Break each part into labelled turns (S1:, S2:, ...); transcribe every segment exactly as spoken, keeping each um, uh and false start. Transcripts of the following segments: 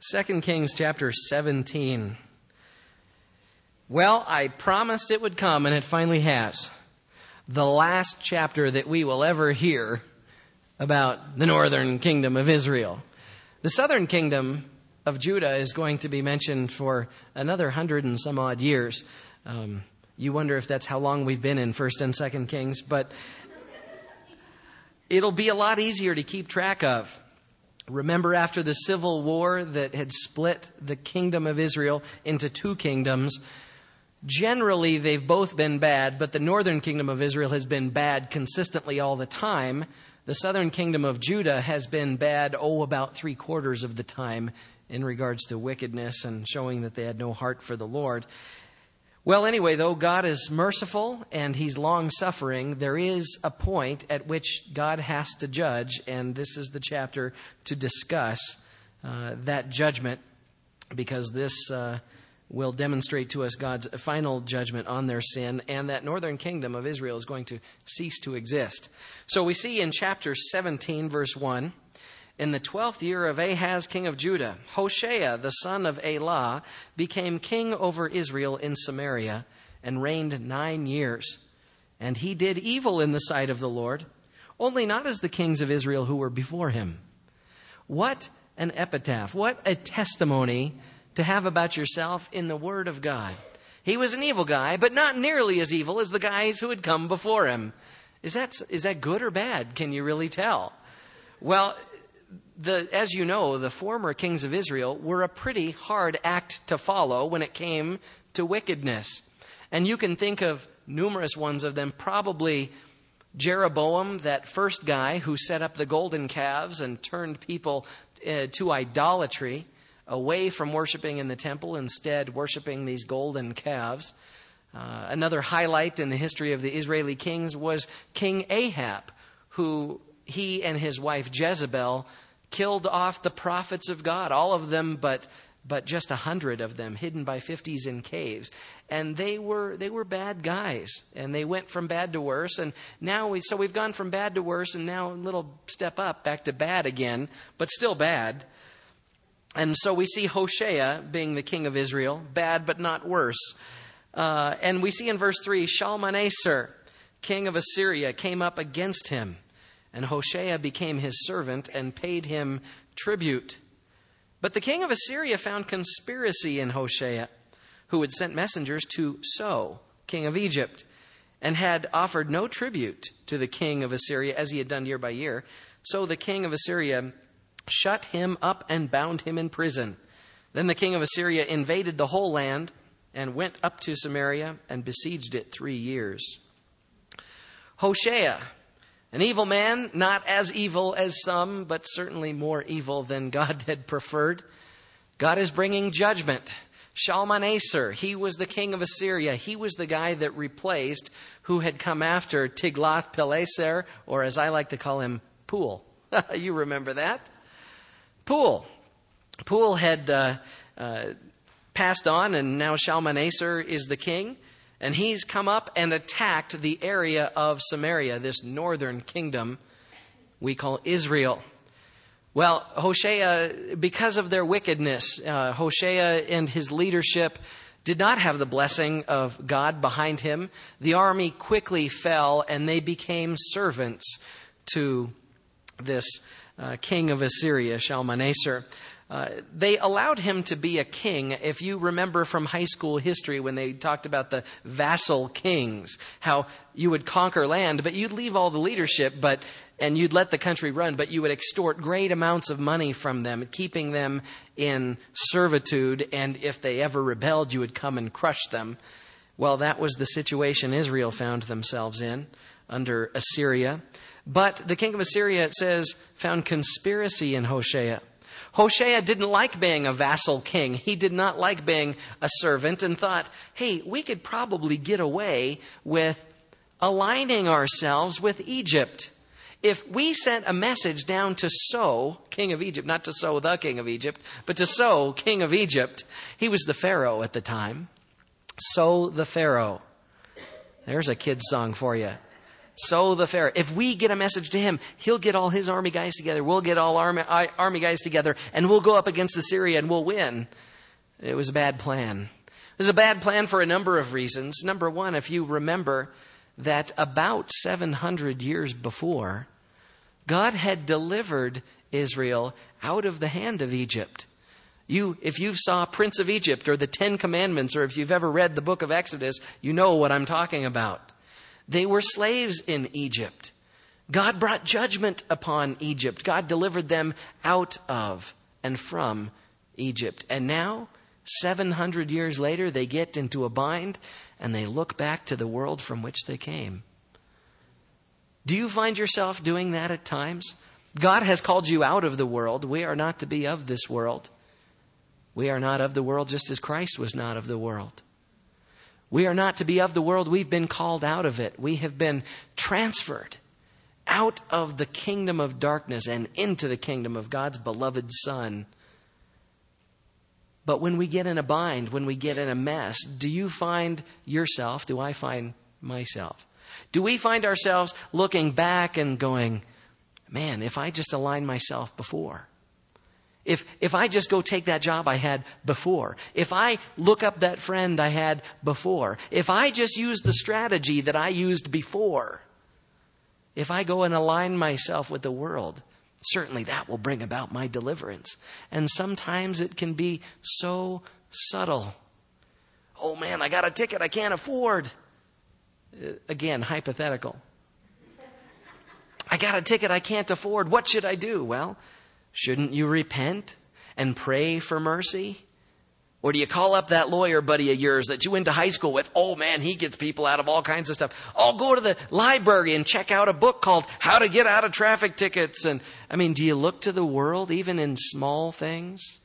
S1: Second Kings chapter seventeen. Well, I promised it would come, and it finally has. The last chapter that we will ever hear about the northern kingdom of Israel. The southern kingdom of Judah is going to be mentioned for another hundred and some odd years. Um, you wonder if that's how long we've been in First and Second Kings, but it'll be a lot easier to keep track of. Remember, after the civil war that had split the kingdom of Israel into two kingdoms, generally they've both been bad, but the northern kingdom of Israel has been bad consistently all the time. The southern kingdom of Judah has been bad, oh, about three quarters of the time in regards to wickedness and showing that they had no heart for the Lord. Well, anyway, though God is merciful and He's long-suffering, there is a point at which God has to judge, and this is the chapter to discuss uh, that judgment, because this uh, will demonstrate to us God's final judgment on their sin, and that northern kingdom of Israel is going to cease to exist. So we see in chapter seventeen, verse one, in the twelfth year of Ahaz, king of Judah, Hoshea, the son of Elah, became king over Israel in Samaria and reigned nine years. And he did evil in the sight of the Lord, only not as the kings of Israel who were before him. What an epitaph, what a testimony to have about yourself in the Word of God. He was an evil guy, but not nearly as evil as the guys who had come before him. Is that, is that good or bad? Can you really tell? Well, The, as you know, the former kings of Israel were a pretty hard act to follow when it came to wickedness. And you can think of numerous ones of them. Probably Jeroboam, that first guy who set up the golden calves and turned people uh, to idolatry, away from worshiping in the temple, instead worshiping these golden calves. Uh, another highlight in the history of the Israeli kings was King Ahab, who he and his wife Jezebel killed off the prophets of God, all of them but but just a hundred of them, hidden by fifties in caves. And they were they were bad guys, and they went from bad to worse. And now we so we've gone from bad to worse, and now a little step up back to bad again, but still bad. And so we see Hoshea being the king of Israel, bad but not worse. Uh, and we see in verse three, Shalmaneser, king of Assyria, came up against him. And Hoshea became his servant and paid him tribute. But the king of Assyria found conspiracy in Hoshea, who had sent messengers to So, king of Egypt, and had offered no tribute to the king of Assyria as he had done year by year. So the king of Assyria shut him up and bound him in prison. Then the king of Assyria invaded the whole land and went up to Samaria and besieged it three years. Hoshea, an evil man, not as evil as some, but certainly more evil than God had preferred. God is bringing judgment. Shalmaneser, he was the king of Assyria. He was the guy that replaced who had come after Tiglath-Pileser, or as I like to call him, Pul. You remember that? Pul. Pul had uh, uh, passed on, and now Shalmaneser is the king. And he's come up and attacked the area of Samaria, this northern kingdom we call Israel. Well, Hoshea, because of their wickedness, uh, Hoshea and his leadership did not have the blessing of God behind him. The army quickly fell, and they became servants to this uh, king of Assyria, Shalmaneser. Uh, they allowed him to be a king. If you remember from high school history when they talked about the vassal kings, how you would conquer land, but you'd leave all the leadership, but and you'd let the country run, but you would extort great amounts of money from them, keeping them in servitude, and if they ever rebelled, you would come and crush them. Well, that was the situation Israel found themselves in under Assyria. But the king of Assyria, it says, found conspiracy in Hoshea. Hoshea didn't like being a vassal king. He did not like being a servant and thought, hey, we could probably get away with aligning ourselves with Egypt. If we sent a message down to So, king of Egypt, not to So, the king of Egypt, but to So, king of Egypt, he was the Pharaoh at the time. So the Pharaoh. There's a kid's song for you. So the Pharaoh, if we get a message to him, he'll get all his army guys together. We'll get all army, army guys together and we'll go up against Assyria and we'll win. It was a bad plan. It was a bad plan for a number of reasons. Number one, if you remember that about seven hundred years before, God had delivered Israel out of the hand of Egypt. You, if you saw Prince of Egypt or the Ten Commandments, or if you've ever read the book of Exodus, you know what I'm talking about. They were slaves in Egypt. God brought judgment upon Egypt. God delivered them out of and from Egypt. And now, seven hundred years later, they get into a bind and they look back to the world from which they came. Do you find yourself doing that at times? God has called you out of the world. We are not to be of this world. We are not of the world just as Christ was not of the world. We are not to be of the world. We've been called out of it. We have been transferred out of the kingdom of darkness and into the kingdom of God's beloved Son. But when we get in a bind, when we get in a mess, do you find yourself, do I find myself? Do we find ourselves looking back and going, man, if I just aligned myself before, if if I just go take that job I had before, if I look up that friend I had before, if I just use the strategy that I used before, if I go and align myself with the world, certainly that will bring about my deliverance. And sometimes it can be so subtle. Oh man, I got a ticket I can't afford. Again, hypothetical. I got a ticket I can't afford. What should I do? Well, shouldn't you repent and pray for mercy? Or do you call up that lawyer buddy of yours that you went to high school with? Oh man, he gets people out of all kinds of stuff. I'll go to the library and check out a book called How to Get Out of Traffic Tickets. And I mean, do you look to the world even in small things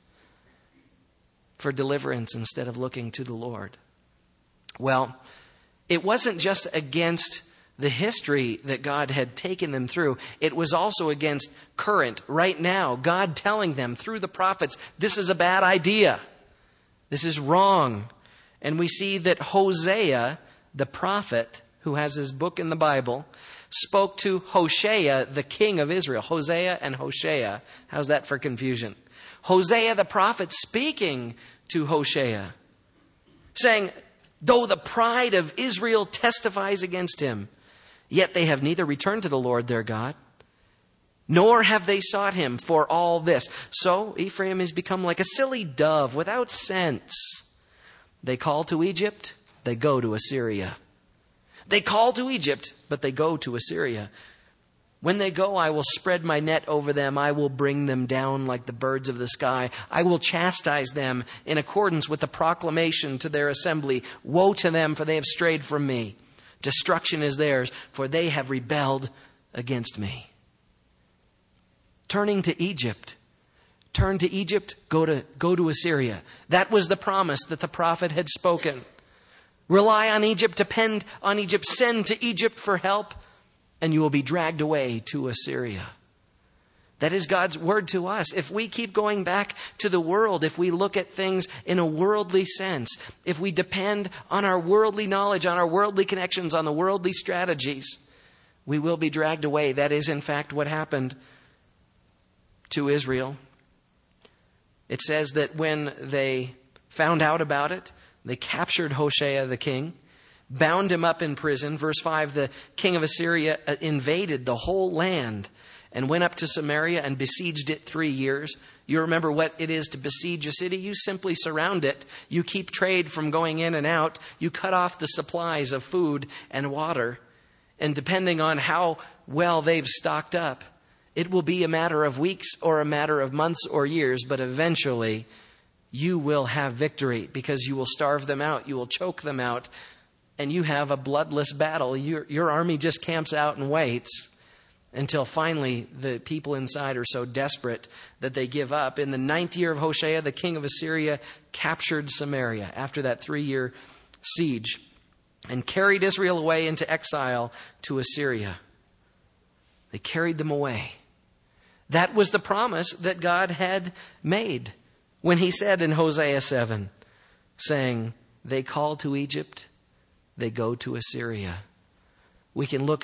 S1: for deliverance instead of looking to the Lord? Well, it wasn't just against the history that God had taken them through. It was also against current, right now, God telling them through the prophets, this is a bad idea. This is wrong. And we see that Hosea, the prophet, who has his book in the Bible, spoke to Hoshea, the king of Israel. Hosea and Hoshea. How's that for confusion? Hosea, the prophet, speaking to Hoshea, saying, though the pride of Israel testifies against him, yet they have neither returned to the Lord their God, nor have they sought him for all this. So Ephraim has become like a silly dove without sense. They call to Egypt, they go to Assyria. They call to Egypt, but they go to Assyria. When they go, I will spread my net over them. I will bring them down like the birds of the sky. I will chastise them in accordance with the proclamation to their assembly. Woe to them, for they have strayed from me. Destruction is theirs, for they have rebelled against me. Turning to Egypt. Turn to Egypt, go to, go to Assyria. That was the promise that the prophet had spoken. Rely on Egypt, depend on Egypt, send to Egypt for help, and you will be dragged away to Assyria. That is God's word to us. If we keep going back to the world, if we look at things in a worldly sense, if we depend on our worldly knowledge, on our worldly connections, on the worldly strategies, we will be dragged away. That is, in fact, what happened to Israel. It says that when they found out about it, they captured Hoshea the king, bound him up in prison. Verse five, the king of Assyria invaded the whole land and went up to Samaria and besieged it three years. You remember what it is to besiege a city? You simply surround it. You keep trade from going in and out. You cut off the supplies of food and water. And depending on how well they've stocked up, it will be a matter of weeks or a matter of months or years, but eventually you will have victory because you will starve them out. You will choke them out. And you have a bloodless battle. Your, your army just camps out and waits until finally the people inside are so desperate that they give up. In the ninth year of Hoshea, the king of Assyria captured Samaria after that three-year siege and carried Israel away into exile to Assyria. They carried them away. That was the promise that God had made when he said in Hosea seven, saying, they call to Egypt, they go to Assyria. We can look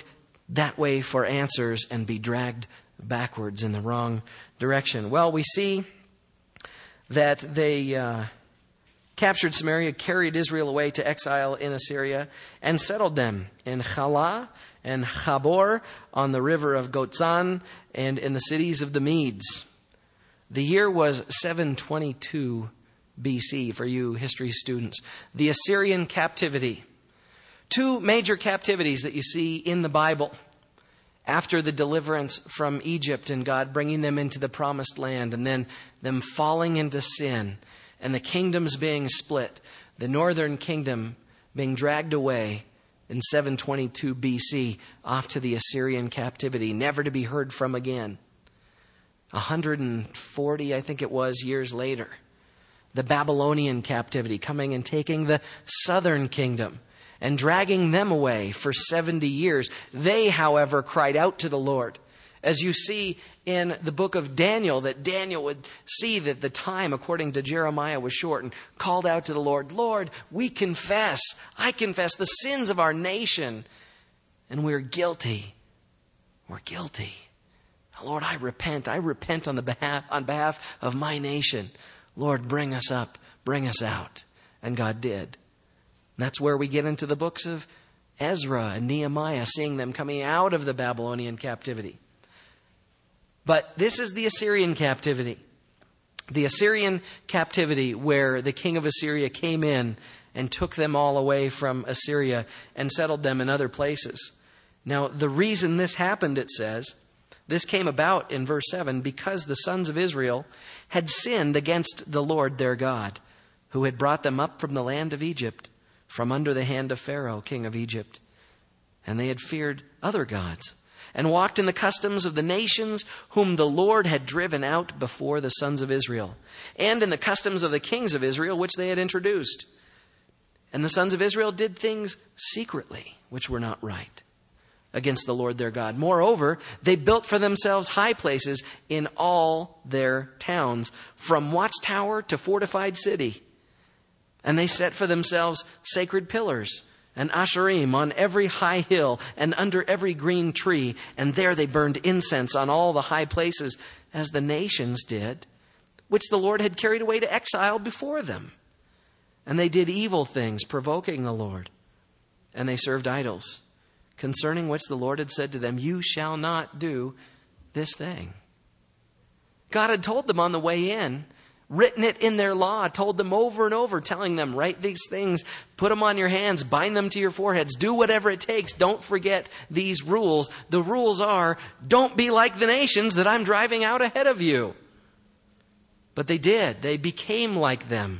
S1: that way for answers and be dragged backwards in the wrong direction? Well, we see that they uh, captured Samaria, carried Israel away to exile in Assyria, and settled them in Chalah and Chabor on the river of Gotzan and in the cities of the Medes. The year was seven twenty-two B C for you history students. The Assyrian captivity. Two major captivities that you see in the Bible after the deliverance from Egypt and God bringing them into the promised land and then them falling into sin and the kingdoms being split. The northern kingdom being dragged away in seven twenty-two B C off to the Assyrian captivity, never to be heard from again. one hundred forty, I think it was, years later, the Babylonian captivity coming and taking the southern kingdom and dragging them away for seventy years. They, however, cried out to the Lord. As you see in the book of Daniel, that Daniel would see that the time, according to Jeremiah, was short and called out to the Lord, Lord, we confess, I confess the sins of our nation, and we're guilty. We're guilty. Lord, I repent. I repent on the behalf, on behalf of my nation. Lord, bring us up, bring us out. And God did. And that's where we get into the books of Ezra and Nehemiah, seeing them coming out of the Babylonian captivity. But this is the Assyrian captivity. The Assyrian captivity where the king of Assyria came in and took them all away from Assyria and settled them in other places. Now, the reason this happened, it says, this came about in verse seven, because the sons of Israel had sinned against the Lord their God, who had brought them up from the land of Egypt, from under the hand of Pharaoh, king of Egypt. And they had feared other gods, and walked in the customs of the nations whom the Lord had driven out before the sons of Israel, and in the customs of the kings of Israel, which they had introduced. And the sons of Israel did things secretly, which were not right, against the Lord their God. Moreover, they built for themselves high places in all their towns, from watchtower to fortified city. And they set for themselves sacred pillars and asherim on every high hill and under every green tree. And there they burned incense on all the high places, as the nations did, which the Lord had carried away to exile before them. And they did evil things, provoking the Lord. And they served idols, concerning which the Lord had said to them, you shall not do this thing. God had told them on the way in, written it in their law, told them over and over, telling them, write these things, put them on your hands, bind them to your foreheads, do whatever it takes. Don't forget these rules. The rules are, don't be like the nations that I'm driving out ahead of you. But they did. They became like them.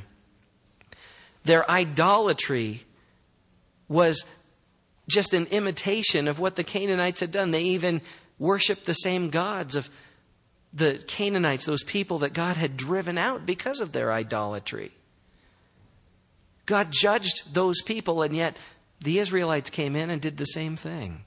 S1: Their idolatry was just an imitation of what the Canaanites had done. They even worshiped the same gods of the Canaanites, those people that God had driven out because of their idolatry. God judged those people, and yet the Israelites came in and did the same thing.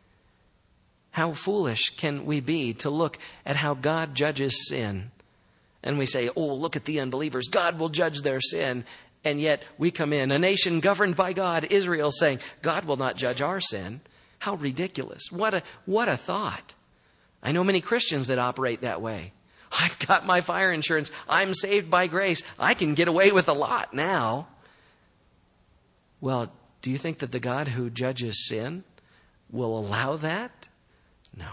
S1: How foolish can we be to look at how God judges sin? And we say, oh, look at the unbelievers. God will judge their sin. And yet we come in, a nation governed by God, Israel, saying, God will not judge our sin. How ridiculous. What a, what a thought. I know many Christians that operate that way. I've got my fire insurance. I'm saved by grace. I can get away with a lot now. Well, do you think that the God who judges sin will allow that? No.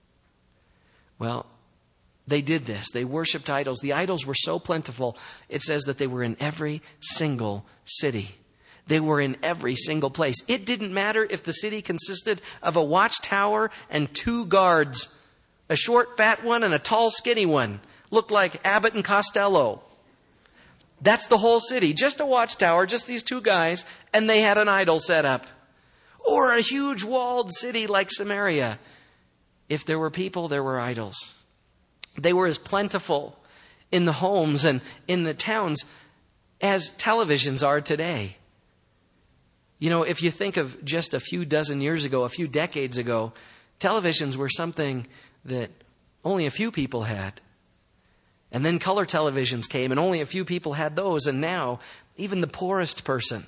S1: Well, they did this. They worshipped idols. The idols were so plentiful, it says that they were in every single city. They were in every single place. It didn't matter if the city consisted of a watchtower and two guards. A short, fat one and a tall, skinny one. Looked like Abbott and Costello. That's the whole city. Just a watchtower, just these two guys, and they had an idol set up. Or a huge walled city like Samaria. If there were people, there were idols. They were as plentiful in the homes and in the towns as televisions are today. You know, if you think of just a few dozen years ago, a few decades ago, televisions were something that only a few people had. And then color televisions came and only a few people had those. And now even the poorest person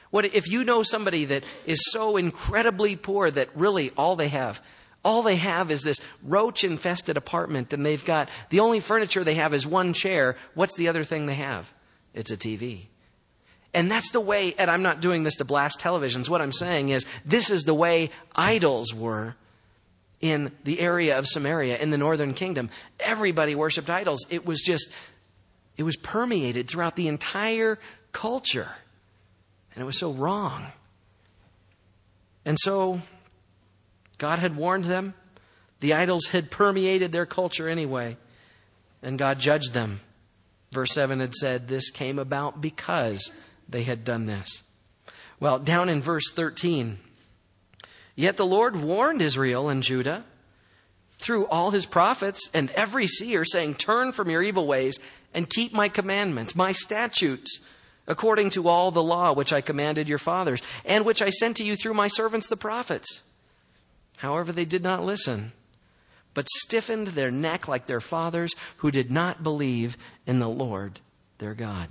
S1: What if you know somebody that is so incredibly poor that really all they have, all they have is this roach-infested apartment, and they've got, the only furniture they have is one chair. What's the other thing they have? It's a T V. And that's the way, and I'm not doing this to blast televisions. What I'm saying is, this is the way idols were in the area of Samaria, in the northern kingdom. Everybody worshipped idols. It was just, it was permeated throughout the entire culture. And it was so wrong. And so, God had warned them. The idols had permeated their culture anyway. And God judged them. Verse seven had said, this came about because they had done this. Well, down in verse thirteen, yet the Lord warned Israel and Judah through all his prophets and every seer, saying, turn from your evil ways and keep my commandments, my statutes, according to all the law which I commanded your fathers, and which I sent to you through my servants the prophets. However, they did not listen, but stiffened their neck like their fathers, who did not believe in the Lord their God.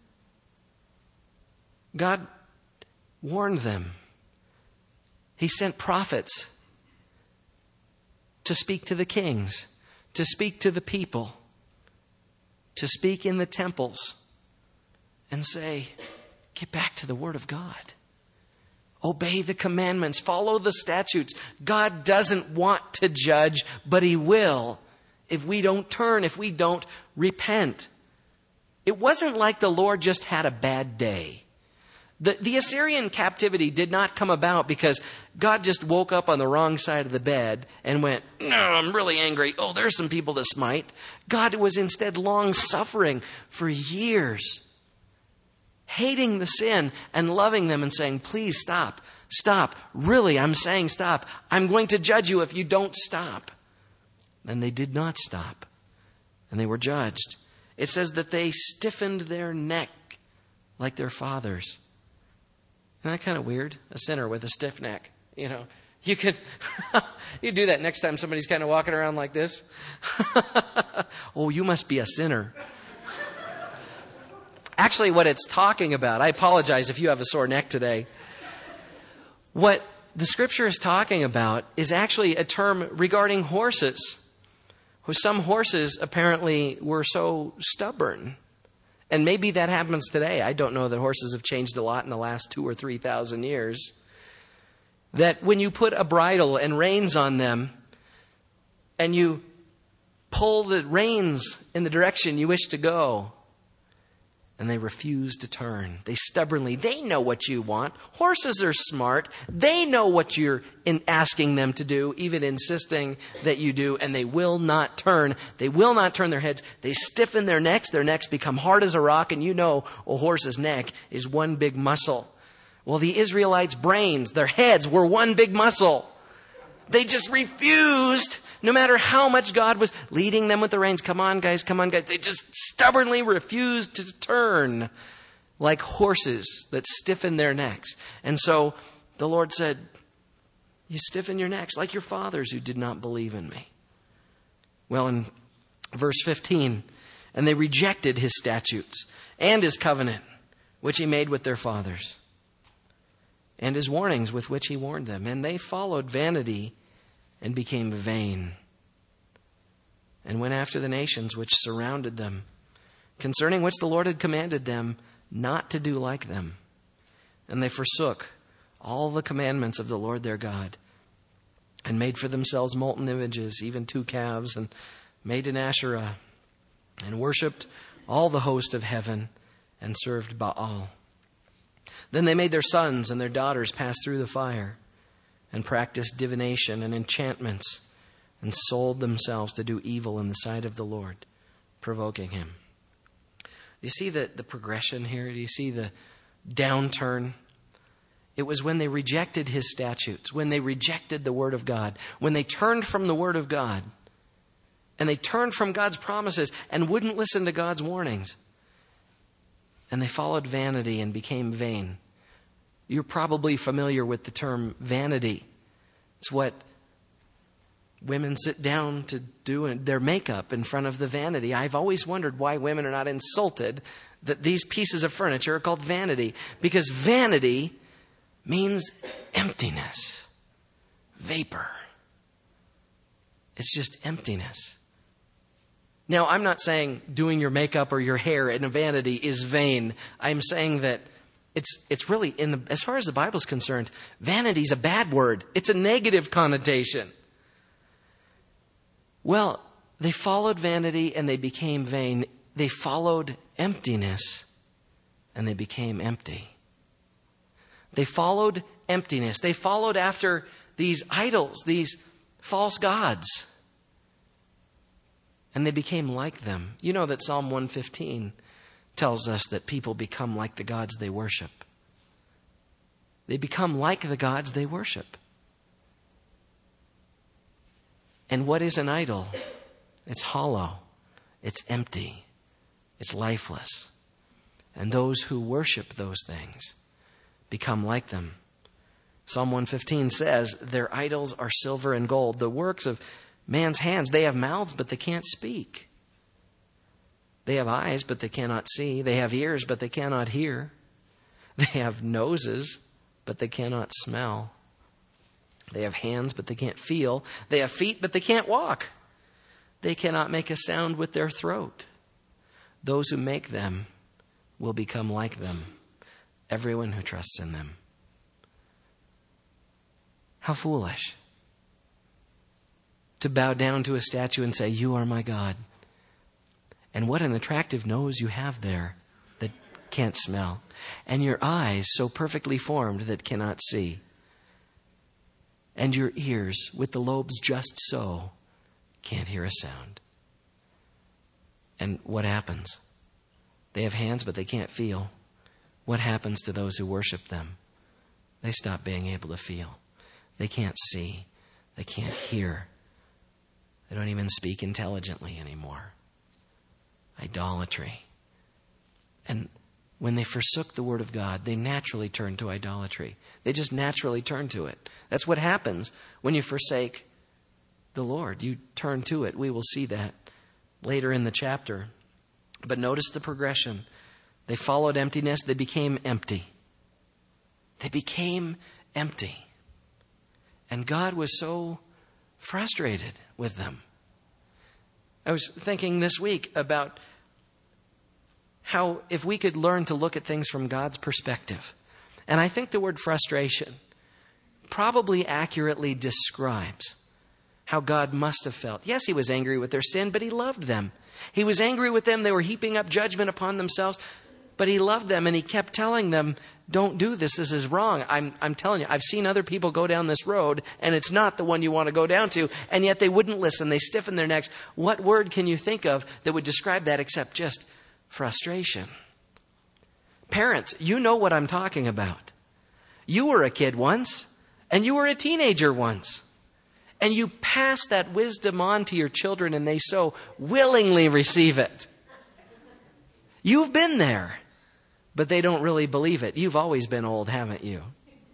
S1: God warned them. He sent prophets to speak to the kings, to speak to the people, to speak in the temples, and say, get back to the Word of God. Obey the commandments. Follow the statutes. God doesn't want to judge, but He will if we don't turn, if we don't repent. It wasn't like the Lord just had a bad day. The, the Assyrian captivity did not come about because God just woke up on the wrong side of the bed and went, no, I'm really angry. Oh, there's some people to smite. God was instead long suffering for years, hating the sin and loving them and saying, please stop, stop. Really, I'm saying stop. I'm going to judge you if you don't stop. And they did not stop. And they were judged. It says that they stiffened their neck like their fathers. Isn't that kind of weird? A sinner with a stiff neck. You know, you could, you do that next time somebody's kind of walking around like this. Oh, you must be a sinner. Actually, what it's talking about, I apologize if you have a sore neck today. What the scripture is talking about is actually a term regarding horses. Some horses apparently were so stubborn. And maybe that happens today. I don't know that horses have changed a lot in the last two or three thousand years. That when you put a bridle and reins on them, and you pull the reins in the direction you wish to go, and they refuse to turn. They stubbornly, they know what you want. Horses are smart. They know what you're in asking them to do, even insisting that you do, and they will not turn. They will not turn their heads. They stiffen their necks. Their necks become hard as a rock, and you know a horse's neck is one big muscle. Well, the Israelites' brains, their heads were one big muscle. They just refused. No matter how much God was leading them with the reins. Come on, guys, come on, guys. They just stubbornly refused to turn like horses that stiffen their necks. And so the Lord said, you stiffen your necks like your fathers who did not believe in me. Well, in verse fifteen, and they rejected his statutes and his covenant, which he made with their fathers, and his warnings with which he warned them. And they followed vanity and became vain, and went after the nations which surrounded them, concerning which the Lord had commanded them not to do like them. And they forsook all the commandments of the Lord their God, and made for themselves molten images, even two calves, and made an Asherah, and worshipped all the host of heaven, and served Baal. Then they made their sons and their daughters pass through the fire, and practiced divination and enchantments, and sold themselves to do evil in the sight of the Lord, provoking him. Do you see the, the progression here? Do you see the downturn? It was when they rejected his statutes, when they rejected the Word of God, when they turned from the Word of God, and they turned from God's promises and wouldn't listen to God's warnings. And they followed vanity and became vain. You're probably familiar with the term vanity. It's what women sit down to do in their makeup in front of the vanity. I've always wondered why women are not insulted that these pieces of furniture are called vanity, because vanity means emptiness, vapor. It's just emptiness. Now, I'm not saying doing your makeup or your hair in a vanity is vain. I'm saying that it's it's really, in the, as far as the Bible's concerned, vanity is a bad word. It's a negative connotation. Well, they followed vanity and they became vain. They followed emptiness and they became empty. They followed emptiness. They followed after these idols, these false gods. And they became like them. You know that Psalm one fifteen tells us that people become like the gods they worship. They become like the gods they worship. And what is an idol? It's hollow. It's empty. It's lifeless. And those who worship those things become like them. Psalm one fifteen says, their idols are silver and gold, the works of man's hands. They have mouths, but they can't speak. They have eyes, but they cannot see. They have ears, but they cannot hear. They have noses, but they cannot smell. They have hands, but they can't feel. They have feet, but they can't walk. They cannot make a sound with their throat. Those who make them will become like them. Everyone who trusts in them. How foolish to bow down to a statue and say, you are my God. And what an attractive nose you have there that can't smell. And your eyes so perfectly formed that cannot see. And your ears with the lobes just so can't hear a sound. And what happens? They have hands, but they can't feel. What happens to those who worship them? They stop being able to feel. They can't see. They can't hear. They don't even speak intelligently anymore. Idolatry. And when they forsook the word of God, they naturally turned to idolatry. They just naturally turn to it. That's what happens when you forsake the Lord. You turn to it. We will see that later in the chapter. But notice the progression. They followed emptiness. They became empty. They became empty. And God was so frustrated with them. I was thinking this week about how if we could learn to look at things from God's perspective. And I think the word frustration probably accurately describes how God must have felt. Yes, he was angry with their sin, but he loved them. He was angry with them. They were heaping up judgment upon themselves, but he loved them and he kept telling them, don't do this. This is wrong. I'm, I'm telling you, I've seen other people go down this road and it's not the one you want to go down to. And yet they wouldn't listen. They stiffened their necks. What word can you think of that would describe that except just frustration? Parents, you know what I'm talking about. You were a kid once and you were a teenager once. And you pass that wisdom on to your children and they so willingly receive it. You've been there, but they don't really believe it. You've always been old, haven't you?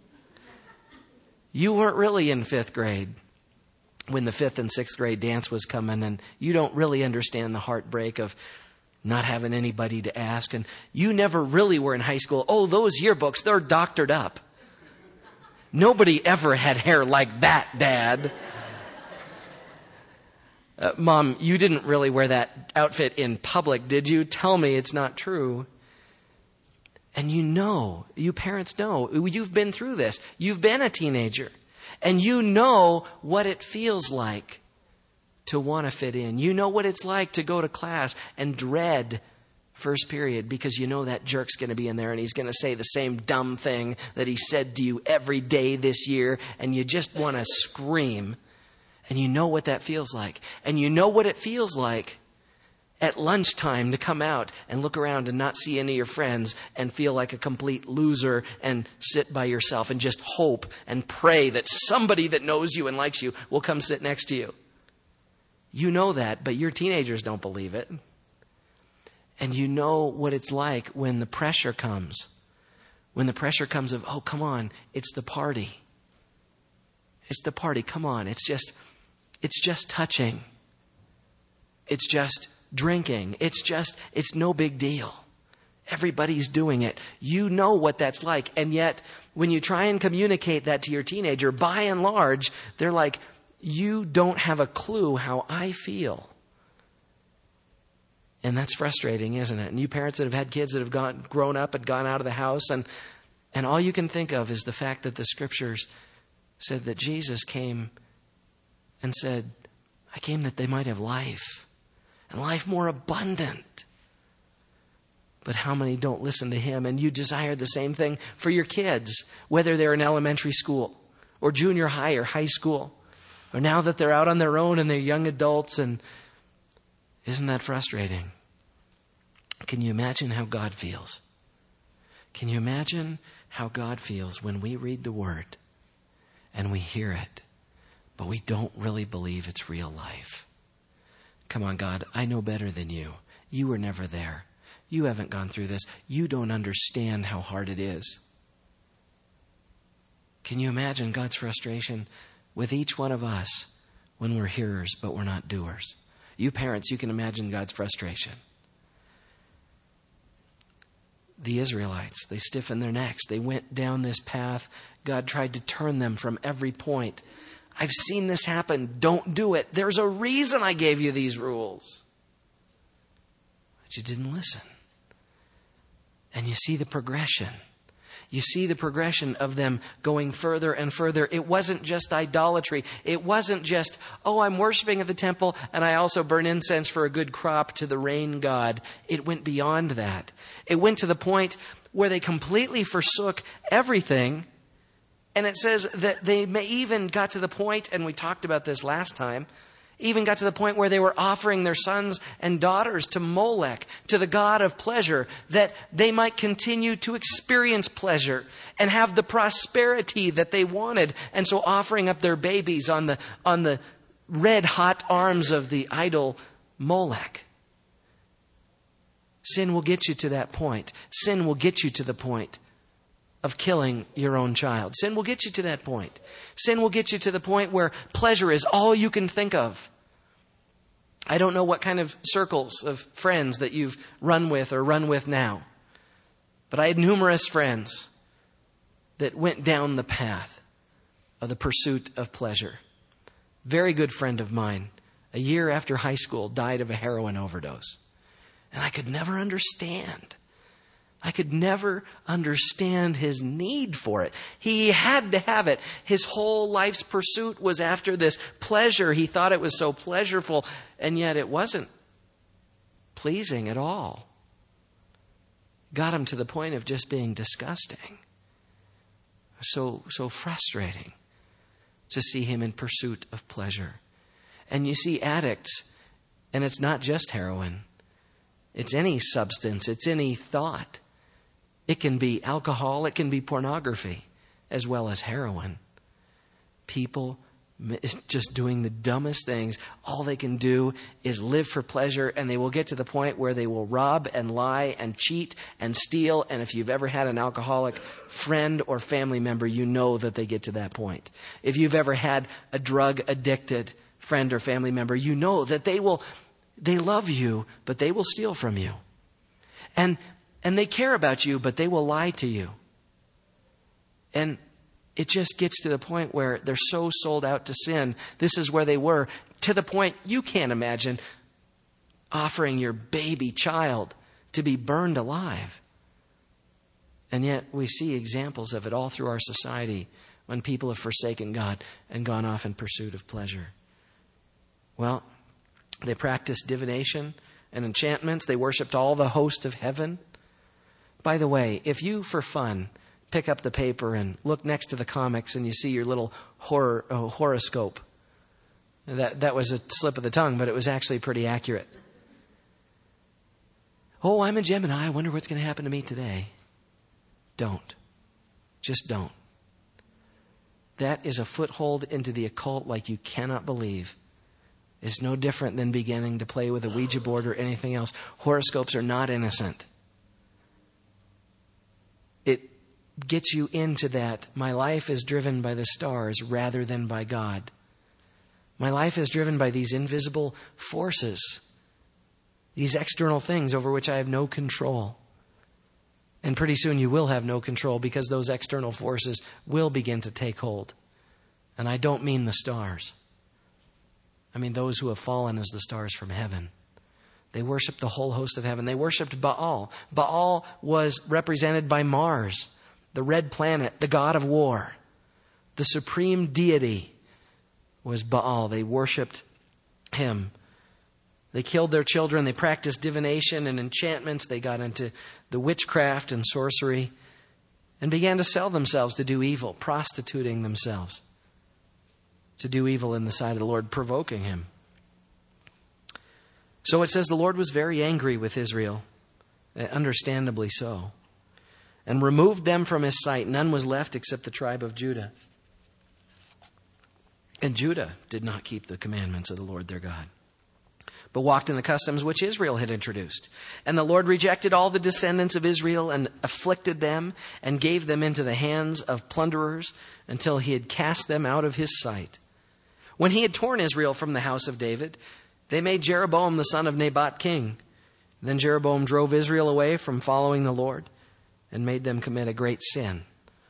S1: You weren't really in fifth grade when the fifth and sixth grade dance was coming, and you don't really understand the heartbreak of not having anybody to ask. And you never really were in high school. Oh, those yearbooks, they're doctored up. Nobody ever had hair like that, Dad. Uh, Mom, you didn't really wear that outfit in public, did you? Tell me it's not true. And you know, you parents know, you've been through this. You've been a teenager. And you know what it feels like to want to fit in. You know what it's like to go to class and dread first period because you know that jerk's going to be in there and he's going to say the same dumb thing that he said to you every day this year. And you just want to scream. And you know what that feels like. And you know what it feels like at lunchtime to come out and look around and not see any of your friends and feel like a complete loser and sit by yourself and just hope and pray that somebody that knows you and likes you will come sit next to you. You know that, but your teenagers don't believe it. And you know what it's like when the pressure comes. When the pressure comes of, oh, come on, it's the party. It's the party, come on. It's just, it's just touching. It's just drinking. It's just, it's no big deal. Everybody's doing it. You know what that's like. And yet, when you try and communicate that to your teenager, by and large, they're like, you don't have a clue how I feel. And that's frustrating, isn't it? And you parents that have had kids that have gone, grown up and gone out of the house, and, and all you can think of is the fact that the scriptures said that Jesus came and said, I came that they might have life, and life more abundant. But how many don't listen to him? And you desire the same thing for your kids, whether they're in elementary school or junior high or high school, or now that they're out on their own and they're young adults. And isn't that frustrating? Can you imagine how God feels? Can you imagine how God feels when we read the Word and we hear it, but we don't really believe it's real life? Come on, God, I know better than you. You were never there. You haven't gone through this. You don't understand how hard it is. Can you imagine God's frustration with each one of us when we're hearers but we're not doers? You parents, you can imagine God's frustration. The Israelites, they stiffened their necks. They went down this path. God tried to turn them from every point. I've seen this happen. Don't do it. There's a reason I gave you these rules. But you didn't listen. And you see the progression. You see the progression of them going further and further. It wasn't just idolatry. It wasn't just, oh, I'm worshiping at the temple and I also burn incense for a good crop to the rain god. It went beyond that. It went to the point where they completely forsook everything. And it says that they may even got to the point, and we talked about this last time, even got to the point where they were offering their sons and daughters to Molech, to the god of pleasure, that they might continue to experience pleasure and have the prosperity that they wanted. And so offering up their babies on the, on the red hot arms of the idol Molech. Sin will get you to that point. Sin will get you to the point of killing your own child. Sin will get you to that point. Sin will get you to the point where pleasure is all you can think of. I don't know what kind of circles of friends that you've run with or run with now, but I had numerous friends that went down the path of the pursuit of pleasure. Very good friend of mine, a year after high school, died of a heroin overdose. And I could never understand. I could never understand his need for it. He had to have it. His whole life's pursuit was after this pleasure. He thought it was so pleasurable, and yet it wasn't pleasing at all. Got him to the point of just being disgusting. So, so frustrating to see him in pursuit of pleasure. And you see addicts, and it's not just heroin. It's any substance. It's any thought. It can be alcohol. It can be pornography, as well as heroin. People just doing the dumbest things. All they can do is live for pleasure, and they will get to the point where they will rob and lie and cheat and steal. And if you've ever had an alcoholic friend or family member, you know that they get to that point. If you've ever had a drug-addicted friend or family member, you know that they will, they love you, but they will steal from you. And And they care about you, but they will lie to you. And it just gets to the point where they're so sold out to sin. This is where they were, to the point you can't imagine offering your baby child to be burned alive. And yet we see examples of it all through our society when people have forsaken God and gone off in pursuit of pleasure. Well, they practiced divination and enchantments. They worshipped all the host of heaven. By the way, if you, for fun, pick up the paper and look next to the comics and you see your little horror, uh, horoscope, that, that was a slip of the tongue, but it was actually pretty accurate. Oh, I'm a Gemini. I wonder what's going to happen to me today. Don't. Just don't. That is a foothold into the occult like you cannot believe. It's no different than beginning to play with a Ouija board or anything else. Horoscopes are not innocent. It gets you into that. My life is driven by the stars rather than by God. My life is driven by these invisible forces, these external things over which I have no control. And pretty soon you will have no control because those external forces will begin to take hold. And I don't mean the stars. I mean those who have fallen as the stars from heaven. They worshiped the whole host of heaven. They worshiped Baal. Baal was represented by Mars, the red planet, the god of war. The supreme deity was Baal. They worshiped him. They killed their children. They practiced divination and enchantments. They got into the witchcraft and sorcery and began to sell themselves to do evil, prostituting themselves to do evil in the sight of the Lord, provoking him. So it says the Lord was very angry with Israel, understandably so, and removed them from his sight. None was left except the tribe of Judah. And Judah did not keep the commandments of the Lord their God, but walked in the customs which Israel had introduced. And the Lord rejected all the descendants of Israel and afflicted them and gave them into the hands of plunderers until he had cast them out of his sight. When he had torn Israel from the house of David, they made Jeroboam the son of Nebat king. Then Jeroboam drove Israel away from following the Lord and made them commit a great sin.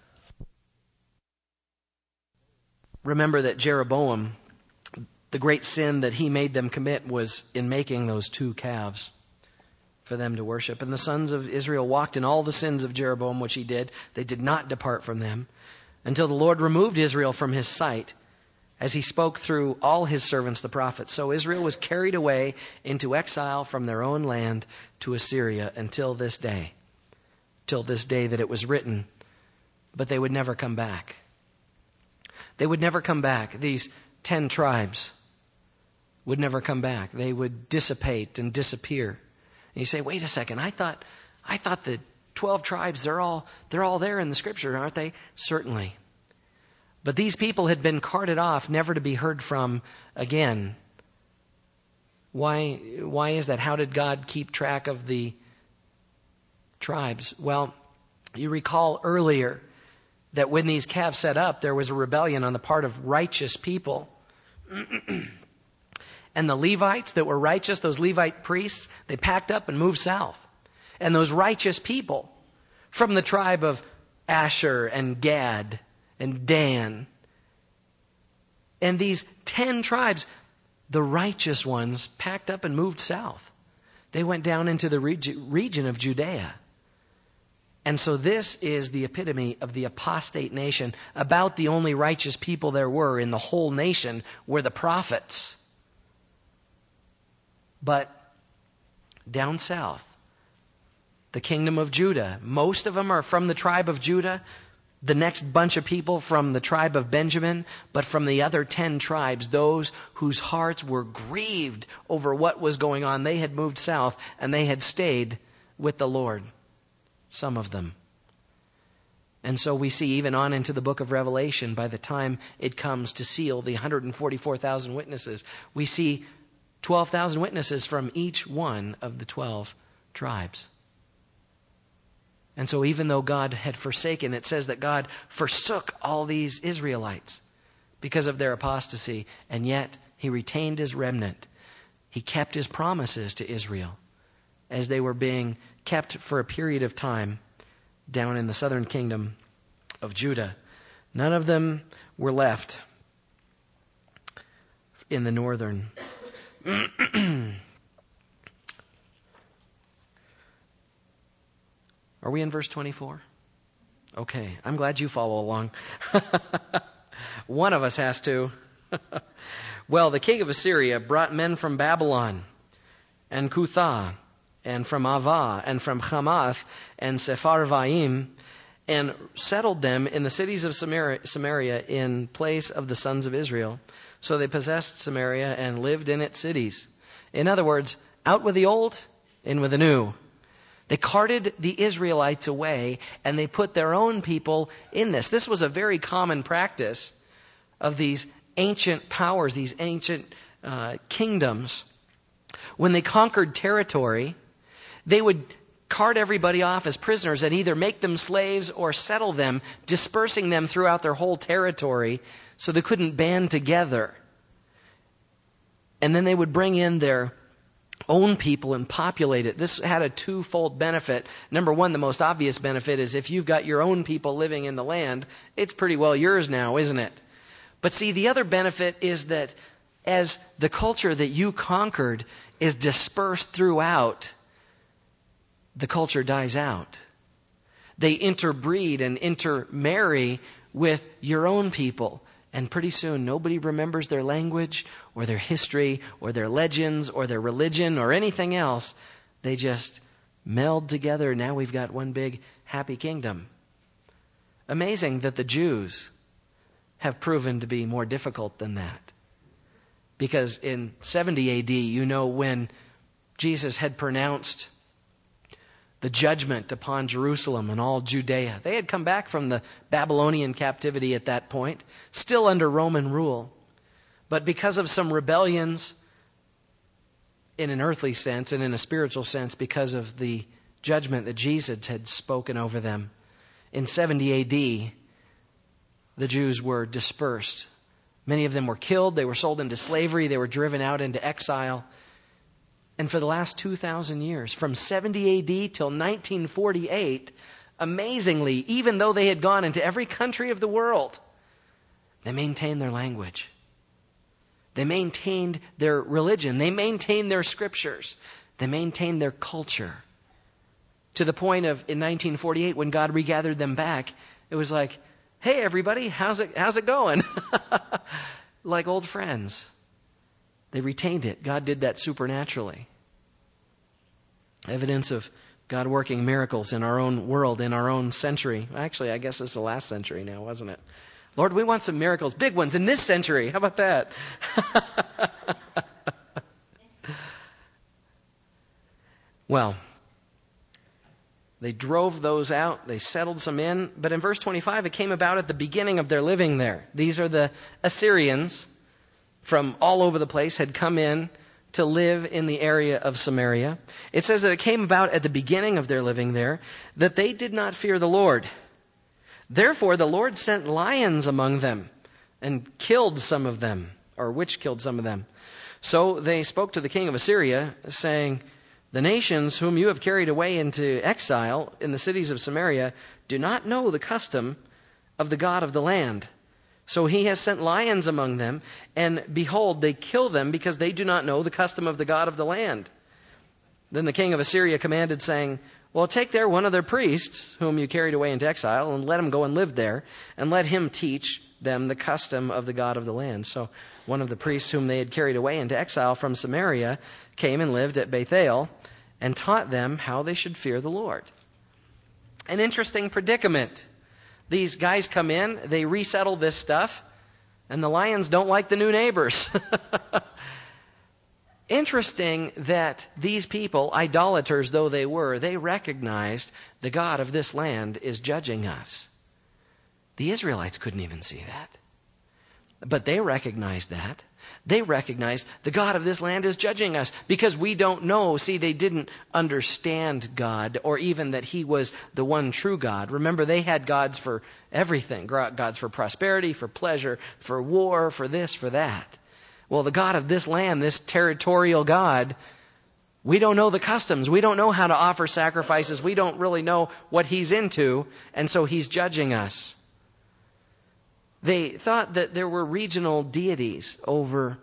S1: Remember that Jeroboam, the great sin that he made them commit was in making those two calves for them to worship. And the sons of Israel walked in all the sins of Jeroboam, which he did. They did not depart from them until the Lord removed Israel from his sight, as he spoke through all his servants, the prophets. So Israel was carried away into exile from their own land to Assyria until this day. Till this day that it was written. But they would never come back. They would never come back. These ten tribes would never come back. They would dissipate and disappear. And you say, wait a second, I thought I thought the twelve tribes, they're all they're all there in the scripture, aren't they? Certainly. But these people had been carted off, never to be heard from again. Why, why is that? How did God keep track of the tribes? Well, you recall earlier that when these calves set up, there was a rebellion on the part of righteous people. And the Levites that were righteous, those Levite priests, they packed up and moved south. And those righteous people from the tribe of Asher and Gad and Dan. And these ten tribes, the righteous ones, packed up and moved south. They went down into the reg- region of Judea. And so this is the epitome of the apostate nation. About the only righteous people there were in the whole nation were the prophets. But down south, the kingdom of Judah, most of them are from the tribe of Judah. The next bunch of people from the tribe of Benjamin, but from the other ten tribes, those whose hearts were grieved over what was going on. They had moved south and they had stayed with the Lord. Some of them. And so we see even on into the book of Revelation, by the time it comes to seal the one hundred forty-four thousand witnesses, we see twelve thousand witnesses from each one of the twelve tribes. And so even though God had forsaken, it says that God forsook all these Israelites because of their apostasy, and yet he retained his remnant. He kept his promises to Israel as they were being kept for a period of time down in the southern kingdom of Judah. None of them were left in the northern. Are we in verse twenty-four? Okay, I'm glad you follow along. One of us has to. Well, the king of Assyria brought men from Babylon and Cuthah and from Avah and from Hamath and Sepharvaim and settled them in the cities of Samaria, Samaria in place of the sons of Israel. So they possessed Samaria and lived in its cities. In other words, out with the old, in with the new. They carted the Israelites away and they put their own people in this. This was a very common practice of these ancient powers, these ancient uh, kingdoms. When they conquered territory, they would cart everybody off as prisoners and either make them slaves or settle them, dispersing them throughout their whole territory so they couldn't band together. And then they would bring in their own people and populate it. This had a twofold benefit. Number one, the most obvious benefit is if you've got your own people living in the land, it's pretty well yours now, isn't it? But see, the other benefit is that as the culture that you conquered is dispersed throughout, the culture dies out. They interbreed and intermarry with your own people. And pretty soon, nobody remembers their language or their history or their legends or their religion or anything else. They just meld together. Now we've got one big happy kingdom. Amazing that the Jews have proven to be more difficult than that. Because in seventy A D, you know, when Jesus had pronounced the judgment upon Jerusalem and all Judea. They had come back from the Babylonian captivity at that point, still under Roman rule. But because of some rebellions, in an earthly sense and in a spiritual sense, because of the judgment that Jesus had spoken over them, in seventy A D, the Jews were dispersed. Many of them were killed. They were sold into slavery. They were driven out into exile. And for the last two thousand years, from seventy A D till nineteen forty-eight, amazingly, even though they had gone into every country of the world, they maintained their language. They maintained their religion. They maintained their scriptures. They maintained their culture. To the point of, in nineteen forty-eight, when God regathered them back, it was like, hey, everybody, how's it, how's it going? Like old friends. They retained it. God did that supernaturally. Evidence of God working miracles in our own world, in our own century. Actually, I guess it's the last century now, wasn't it? Lord, we want some miracles, big ones in this century. How about that? Well, they drove those out. They settled some in. But in verse twenty-five, it came about at the beginning of their living there. These are the Assyrians from all over the place had come in to live in the area of Samaria. It says that it came about at the beginning of their living there that they did not fear the Lord. Therefore, the Lord sent lions among them and killed some of them, or which killed some of them. So they spoke to the king of Assyria, saying, the nations whom you have carried away into exile in the cities of Samaria do not know the custom of the God of the land. So he has sent lions among them, and behold, they kill them because they do not know the custom of the God of the land. Then the king of Assyria commanded, saying, well, take there one of their priests, whom you carried away into exile, and let him go and live there, and let him teach them the custom of the God of the land. So one of the priests whom they had carried away into exile from Samaria came and lived at Bethel, and taught them how they should fear the Lord. An interesting predicament. These guys come in, they resettle this stuff, and the lions don't like the new neighbors. Interesting that these people, idolaters though they were, they recognized the God of this land is judging us. The Israelites couldn't even see that. But they recognized that. They recognized the God of this land is judging us because we don't know. See, they didn't understand God or even that He was the one true God. Remember, they had gods for everything. Gods for prosperity, for pleasure, for war, for this, for that. Well, the God of this land, this territorial God, we don't know the customs. We don't know how to offer sacrifices. We don't really know what He's into, and so He's judging us. They thought that there were regional deities over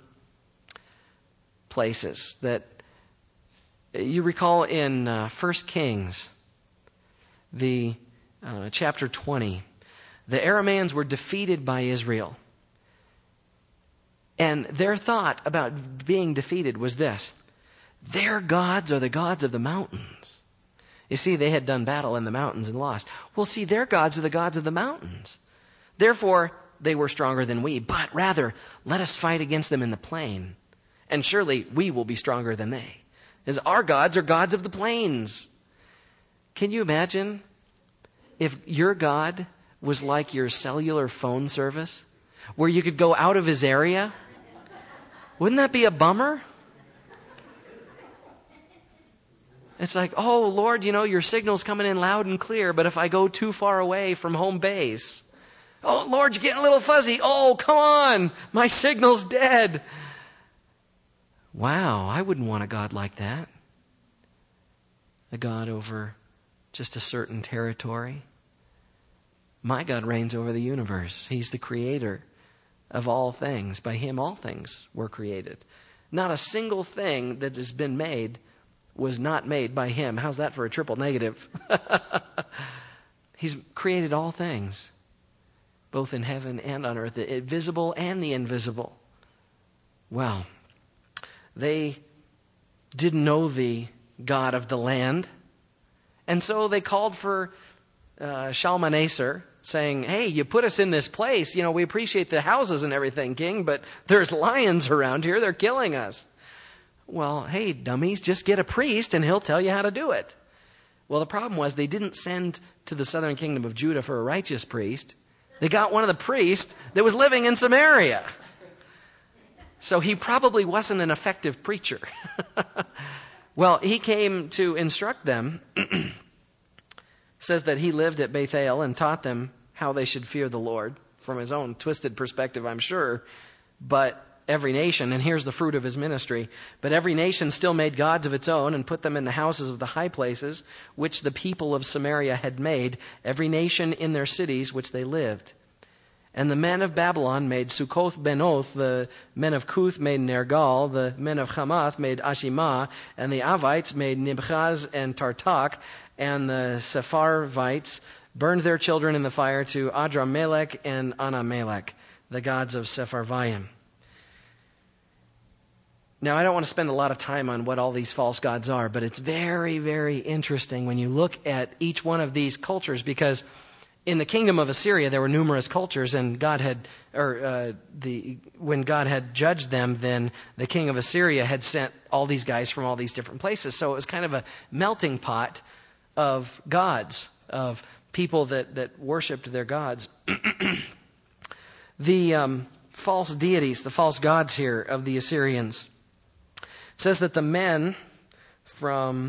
S1: places. That you recall in uh, First Kings, the uh, chapter twenty, the Arameans were defeated by Israel. And their thought about being defeated was this: their gods are the gods of the mountains. You see, they had done battle in the mountains and lost. Well, see, their gods are the gods of the mountains. Therefore, they were stronger than we, but rather, let us fight against them in the plain. And surely we will be stronger than they. As our gods are gods of the plains. Can you imagine if your God was like your cellular phone service, where you could go out of His area? Wouldn't that be a bummer? It's like, oh, Lord, you know, your signal's coming in loud and clear, but if I go too far away from home base, oh, Lord, you're getting a little fuzzy. Oh, come on. My signal's dead. Wow, I wouldn't want a God like that. A God over just a certain territory. My God reigns over the universe. He's the creator of all things. By Him, all things were created. Not a single thing that has been made was not made by Him. How's that for a triple negative? He's created all things, both in heaven and on earth, the visible and the invisible. Well, they didn't know the God of the land, and so they called for uh, Shalmaneser, saying, hey, you put us in this place. You know, we appreciate the houses and everything, king, but there's lions around here. They're killing us. Well, hey, dummies, just get a priest and he'll tell you how to do it. Well, the problem was they didn't send to the southern kingdom of Judah for a righteous priest. They got one of the priests that was living in Samaria. So he probably wasn't an effective preacher. Well, he came to instruct them. Says that he lived at Bethel and taught them how they should fear the Lord, from his own twisted perspective, I'm sure. But every nation, and here's the fruit of his ministry, but every nation still made gods of its own and put them in the houses of the high places, which the people of Samaria had made, every nation in their cities which they lived. And the men of Babylon made Succoth Benoth, the men of Cuth made Nergal, the men of Hamath made Ashimah, and the Avites made Nibchaz and Tartak, and the Sepharvites burned their children in the fire to Adramelech and Anamelech, the gods of Sepharvaim. Now, I don't want to spend a lot of time on what all these false gods are, but it's very, very interesting when you look at each one of these cultures, because in the kingdom of Assyria there were numerous cultures, and God had, or uh, the when God had judged them, then the king of Assyria had sent all these guys from all these different places. So it was kind of a melting pot of gods, of people that, that worshipped their gods. The um, false deities, the false gods here of the Assyrians, says that the men from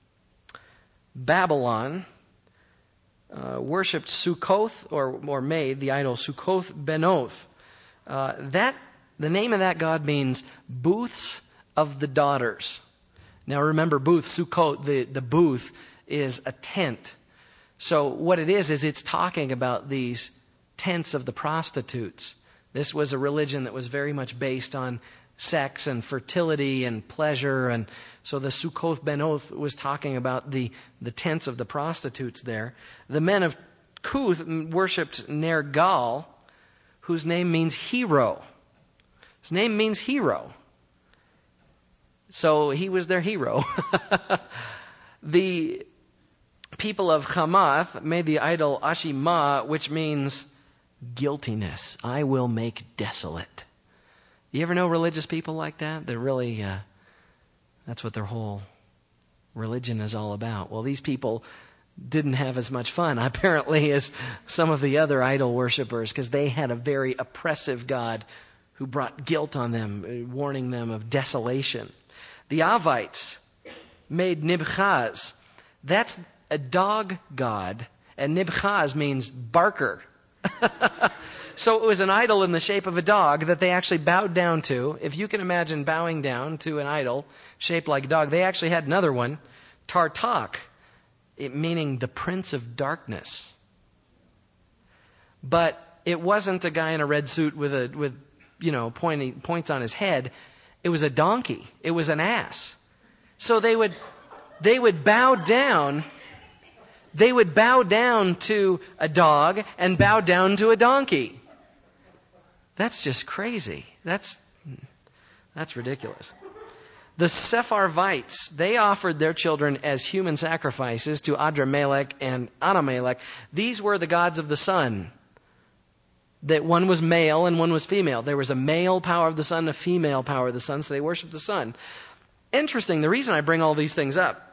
S1: Babylon uh, worshipped Sukkoth, or, or made the idol Sukkoth Benoth. Uh, that the name of that god means booths of the daughters. Now remember, booth, Sukkot, the, the booth is a tent. So what it is, is it's talking about these tents of the prostitutes. This was a religion that was very much based on sex and fertility and pleasure. And so the Sukkoth Benoth was talking about the, the tents of the prostitutes there. The men of Cuth worshipped Nergal, whose name means hero. His name means hero. So he was their hero. The people of Hamath made the idol Ashimah, which means guiltiness. I will make desolate. You ever know religious people like that? They're really, uh, that's what their whole religion is all about. Well, these people didn't have as much fun, apparently, as some of the other idol worshippers, because they had a very oppressive God who brought guilt on them, warning them of desolation. The Avites made Nibchaz. That's a dog god, and Nibchaz means barker. So it was an idol in the shape of a dog that they actually bowed down to. If you can imagine bowing down to an idol shaped like a dog, they actually had another one, Tartak, it meaning the prince of darkness. But it wasn't a guy in a red suit with a with you know pointing points on his head. It was a donkey. It was an ass. So they would they would bow down. They would bow down to a dog and bow down to a donkey. That's just crazy. That's that's ridiculous. The Sepharvites, they offered their children as human sacrifices to Adramelech and Anamelech. These were the gods of the sun. That one was male and one was female. There was a male power of the sun, a female power of the sun, so they worshiped the sun. Interesting, the reason I bring all these things up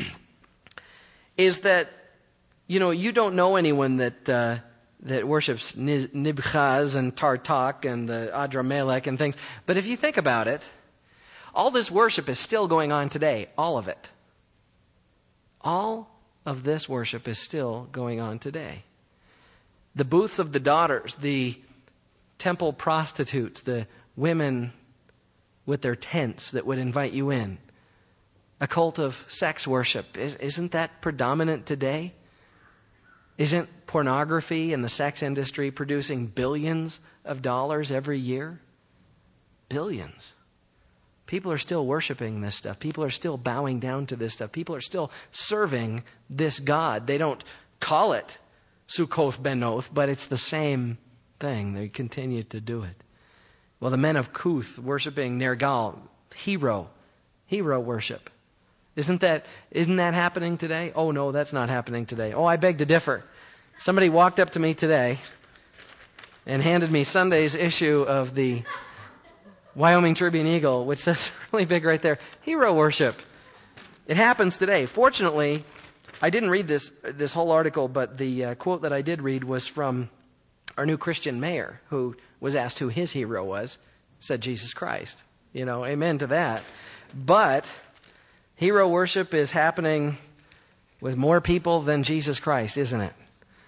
S1: is that, you know, you don't know anyone that uh, that worships Nibchaz and Tartak and the Adramelech and things. But if you think about it, all this worship is still going on today. All of it. All of this worship is still going on today. The booths of the daughters, the temple prostitutes, the women with their tents that would invite you in. A cult of sex worship. Is, isn't that predominant today? Isn't pornography and the sex industry producing billions of dollars every year? Billions. People are still worshiping this stuff. People are still bowing down to this stuff. People are still serving this God. They don't call it Sukkoth Benoth, but it's the same thing. They continue to do it. Well, the men of Cuth worshiping Nergal, hero, hero worship. Isn't that, isn't that happening today? Oh no, that's not happening today. Oh, I beg to differ. Somebody walked up to me today and handed me Sunday's issue of the Wyoming Tribune Eagle, which says really big right there, hero worship. It happens today. Fortunately, I didn't read this this whole article, but the uh, quote that I did read was from our new Christian mayor, who was asked who his hero was, said Jesus Christ. You know, amen to that. But hero worship is happening with more people than Jesus Christ, isn't it?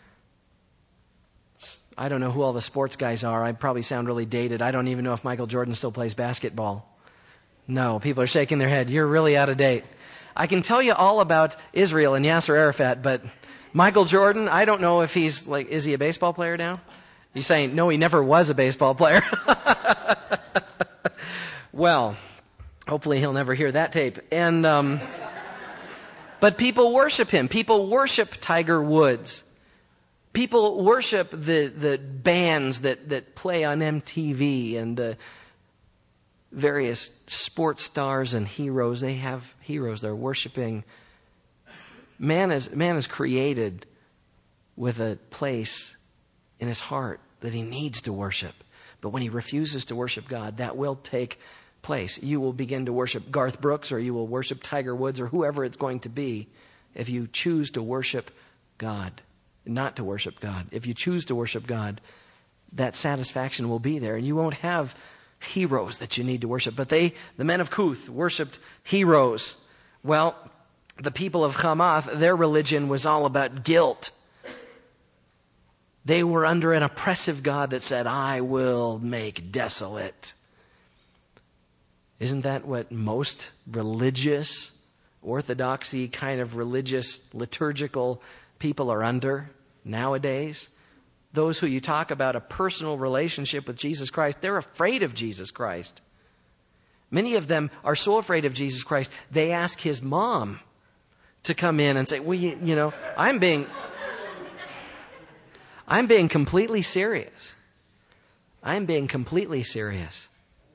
S1: I don't know who all the sports guys are. I probably sound really dated. I don't even know if Michael Jordan still plays basketball. No, people are shaking their head. You're really out of date. I can tell you all about Israel and Yasser Arafat, but Michael Jordan, I don't know if he's like, is he a baseball player now? You're saying, no, he never was a baseball player. Well, hopefully he'll never hear that tape. And, um, but people worship him. People worship Tiger Woods. People worship the, the bands that, that play on M T V and the various sports stars and heroes. They have heroes. They're worshiping. Man is, man is created with a place in his heart that he needs to worship. But when he refuses to worship God, that will take place. You will begin to worship Garth Brooks, or you will worship Tiger Woods, or whoever it's going to be, if you choose to worship God. Not to worship God. If you choose to worship God, that satisfaction will be there, and you won't have heroes that you need to worship. But they, the men of Cuth, worshipped heroes. Well, the people of Hamath, their religion was all about guilt. They were under an oppressive God that said, I will make desolate. Isn't that what most religious, orthodoxy kind of religious, liturgical people are under nowadays? Those who you talk about a personal relationship with Jesus Christ, they're afraid of Jesus Christ. Many of them are so afraid of Jesus Christ, they ask his mom to come in and say, well, you, you know, I'm being, I'm being completely serious. I'm being completely serious.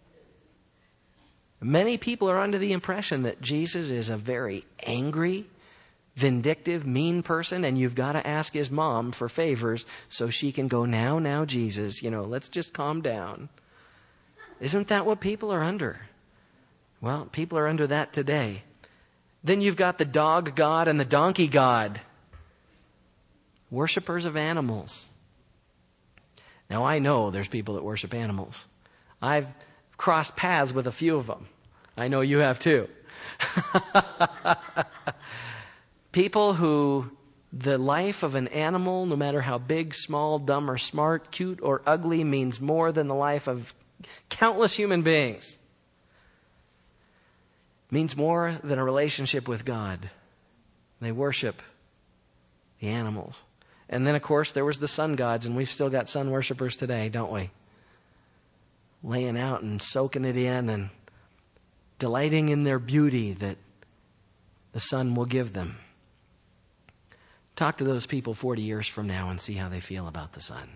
S1: Many people are under the impression that Jesus is a very angry, vindictive, mean person, and you've got to ask his mom for favors so she can go, now, now, Jesus, you know, let's just calm down. Isn't that what people are under? Well, people are under that today. Then you've got the dog god and the donkey god. Worshippers of animals. Now, I know there's people that worship animals. I've crossed paths with a few of them. I know you have too. People who the life of an animal, no matter how big, small, dumb, or smart, cute, or ugly, means more than the life of countless human beings. Means more than a relationship with God. They worship the animals. And then, of course, there was the sun gods, and we've still got sun worshipers today, don't we? Laying out and soaking it in and delighting in their beauty that the sun will give them. Talk to those people forty years from now and see how they feel about the sun.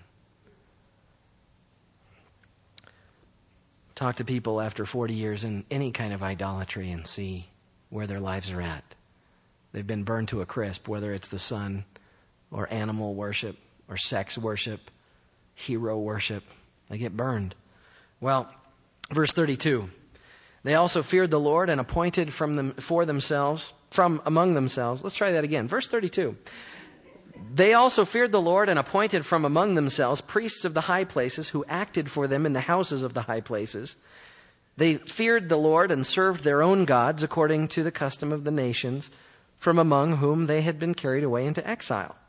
S1: Talk to people after forty years in any kind of idolatry and see where their lives are at. They've been burned to a crisp, whether it's the sun or animal worship or sex worship, hero worship. They get burned. Well, verse thirty-two. They also feared the Lord and appointed from them for themselves, from among themselves. Let's try that again. Verse thirty-two. They also feared the Lord and appointed from among themselves priests of the high places who acted for them in the houses of the high places. They feared the Lord and served their own gods according to the custom of the nations from among whom they had been carried away into exile.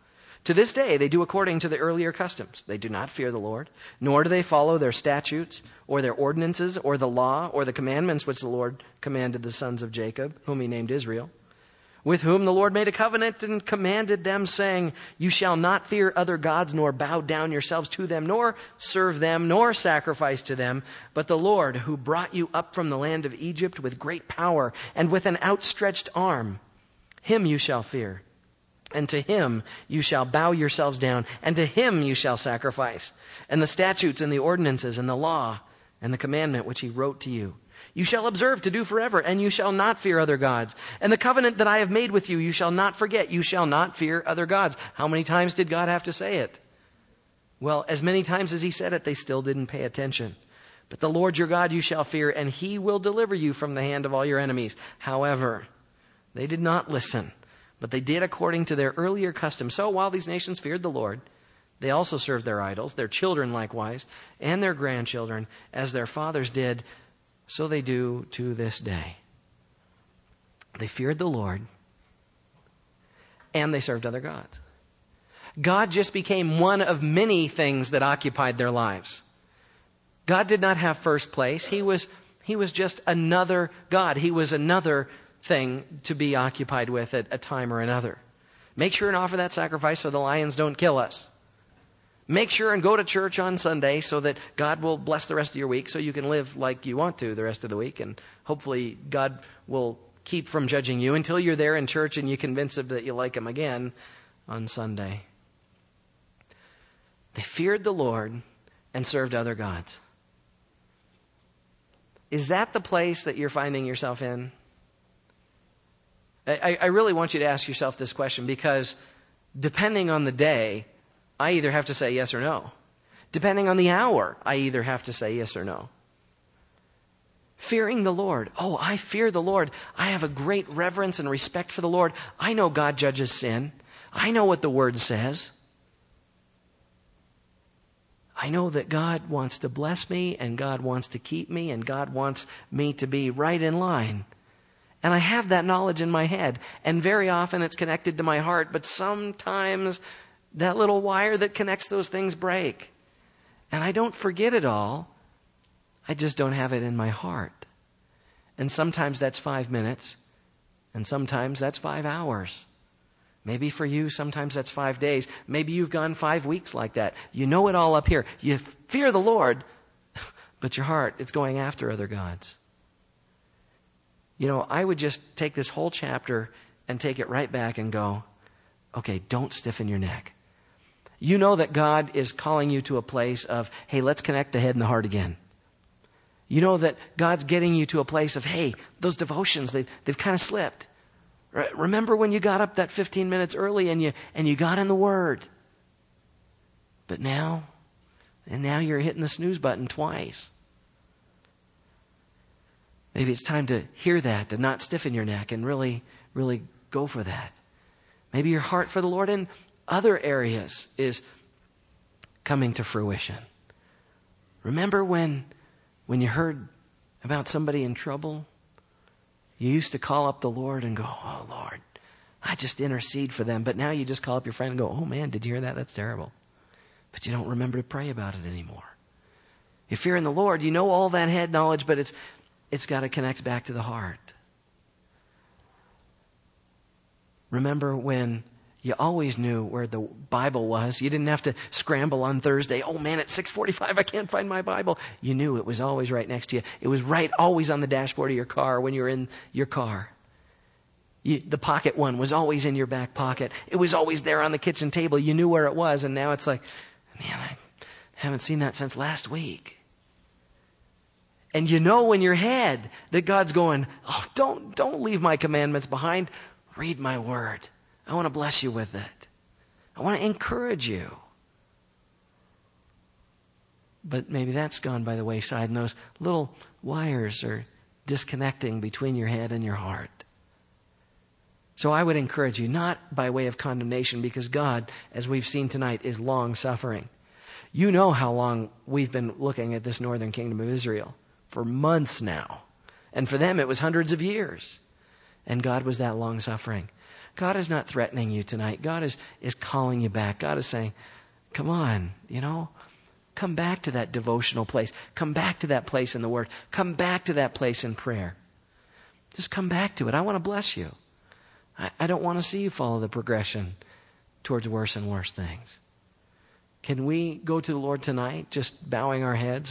S1: To this day, they do according to the earlier customs. They do not fear the Lord, nor do they follow their statutes or their ordinances or the law or the commandments which the Lord commanded the sons of Jacob, whom he named Israel, with whom the Lord made a covenant and commanded them, saying, you shall not fear other gods, nor bow down yourselves to them, nor serve them, nor sacrifice to them. But the Lord, who brought you up from the land of Egypt with great power and with an outstretched arm, him you shall fear. And to him you shall bow yourselves down, and to him you shall sacrifice. And the statutes and the ordinances and the law and the commandment which he wrote to you, you shall observe to do forever, and you shall not fear other gods. And the covenant that I have made with you, you shall not forget. You shall not fear other gods. How many times did God have to say it? Well, as many times as he said it, they still didn't pay attention. But the Lord your God you shall fear, and he will deliver you from the hand of all your enemies. However, they did not listen, but they did according to their earlier custom. So while these nations feared the Lord, they also served their idols, their children likewise, and their grandchildren, as their fathers did. So they do to this day. They feared the Lord, and they served other gods. God just became one of many things that occupied their lives. God did not have first place. He was, he was just another God. He was another thing to be occupied with at a time or another. Make sure and offer that sacrifice so the lions don't kill us. Make sure and go to church on Sunday so that God will bless the rest of your week so you can live like you want to the rest of the week. And hopefully God will keep from judging you until you're there in church and you convince him that you like him again on Sunday. They feared the Lord and served other gods. Is that the place that you're finding yourself in? I, I really want you to ask yourself this question, because depending on the day, I either have to say yes or no. Depending on the hour, I either have to say yes or no. Fearing the Lord. Oh, I fear the Lord. I have a great reverence and respect for the Lord. I know God judges sin. I know what the Word says. I know that God wants to bless me, and God wants to keep me, and God wants me to be right in line. And I have that knowledge in my head, and very often it's connected to my heart, but sometimes that little wire that connects those things break. And I don't forget it all. I just don't have it in my heart. And sometimes that's five minutes, and sometimes that's five hours. Maybe for you, sometimes that's five days. Maybe you've gone five weeks like that. You know it all up here. You fear the Lord, but your heart, it's going after other gods. You know, I would just take this whole chapter and take it right back and go, okay, don't stiffen your neck. You know that God is calling you to a place of, hey, let's connect the head and the heart again. You know that God's getting you to a place of, hey, those devotions, they've, they've kind of slipped. Remember when you got up that fifteen minutes early and you, and you got in the Word. But now, and now you're hitting the snooze button twice. Maybe it's time to hear that, to not stiffen your neck and really, really go for that. Maybe your heart for the Lord in other areas is coming to fruition. Remember when, when you heard about somebody in trouble? You used to call up the Lord and go, oh, Lord, I just intercede for them. But now you just call up your friend and go, oh, man, did you hear that? That's terrible. But you don't remember to pray about it anymore. You're fearing the Lord. You know all that head knowledge, but it's it's got to connect back to the heart. Remember when you always knew where the Bible was. You didn't have to scramble on Thursday. Oh, man, at six forty-five, I can't find my Bible. You knew it was always right next to you. It was right always on the dashboard of your car when you were in your car. You, the pocket one was always in your back pocket. It was always there on the kitchen table. You knew where it was, and now it's like, man, I haven't seen that since last week. And you know in your head that God's going, oh, don't, don't leave my commandments behind. Read my Word. I want to bless you with it. I want to encourage you. But maybe that's gone by the wayside, and those little wires are disconnecting between your head and your heart. So I would encourage you, not by way of condemnation, because God, as we've seen tonight, is long-suffering. You know how long we've been looking at this northern kingdom of Israel. For months now. And for them it was hundreds of years. And God was that long-suffering. God is not threatening you tonight. God is, is calling you back. God is saying, come on, you know, come back to that devotional place. Come back to that place in the Word. Come back to that place in prayer. Just come back to it. I want to bless you. I, I don't want to see you follow the progression towards worse and worse things. Can we go to the Lord tonight just bowing our heads?